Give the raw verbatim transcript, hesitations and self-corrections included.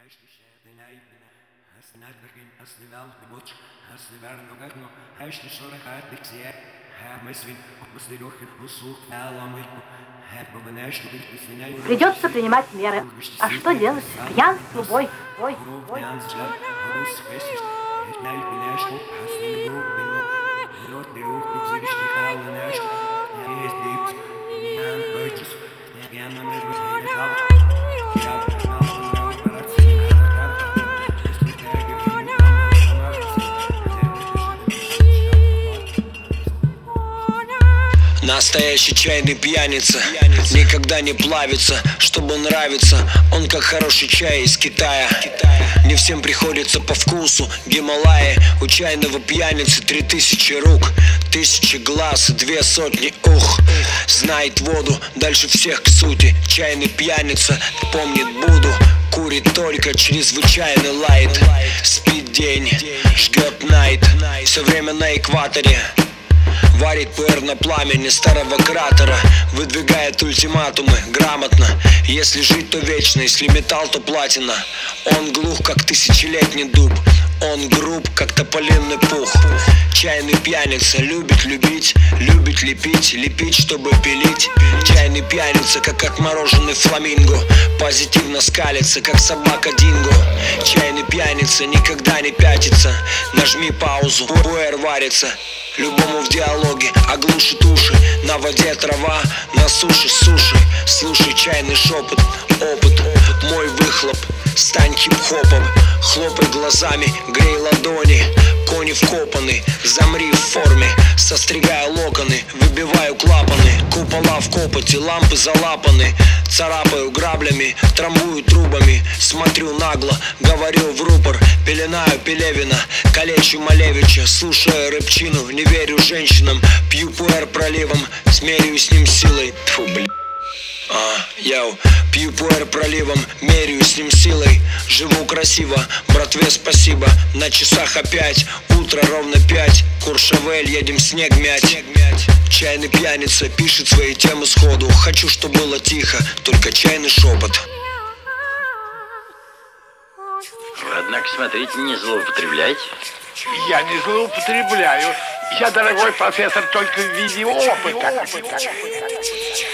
Придется принимать меры. А что делать? Пьянство, бой, бой, бой. Настоящий чайный пьяница, никогда не плавится, чтобы нравиться. Он как хороший чай из Китая. Не всем приходится по вкусу Гималаи. У чайного пьяницы три тысячи рук, тысячи глаз и две сотни ух. Знает воду дальше всех к сути. Чайный пьяница помнит Будду. Курит только чрезвычайный лайт. Спит день, жгет найт. Все время на экваторе. Варит пуэр на пламени старого кратера. Выдвигает ультиматумы грамотно. Если жить, то вечно, если металл, то платина. Он глух, как тысячелетний дуб. Он груб, как тополиный пух. Чайный пьяница любит любить, любит лепить, лепить, чтобы пилить. Чайный пьяница, как отмороженный фламинго. Позитивно скалится, как собака динго. Чайный пьяница никогда не пятится. Нажми паузу, пуэр варится. Любому в диалоге оглушит уши. На воде трава, на суше суши. Слушай чайный шепот, опыт, мой выхлоп. Стань хип-хопом, хлопай глазами, грей ладони. Кони вкопаны, замри в форме. Состригаю локоны, выбиваю клапаны. Купола в копоти, лампы залапаны. Царапаю граблями, трамбую трубами. Смотрю нагло, говорю в рупор. Пеленаю Пелевина, калечу Малевича. Слушаю рыбчину, не верю женщинам. Пью пуэр проливом, смеряю с ним силой. Тьфу, бля. А, яу, пью пуэр проливом, меряю с ним силой. Живу красиво, братве спасибо. На часах опять, утро ровно пять. Куршавель, едем снег мять. Чайный пьяница пишет свои темы сходу. Хочу, чтобы было тихо, только чайный шепот. Вы, однако, смотрите, не злоупотребляйте. Я не злоупотребляю. Я, дорогой профессор, только в виде опыта.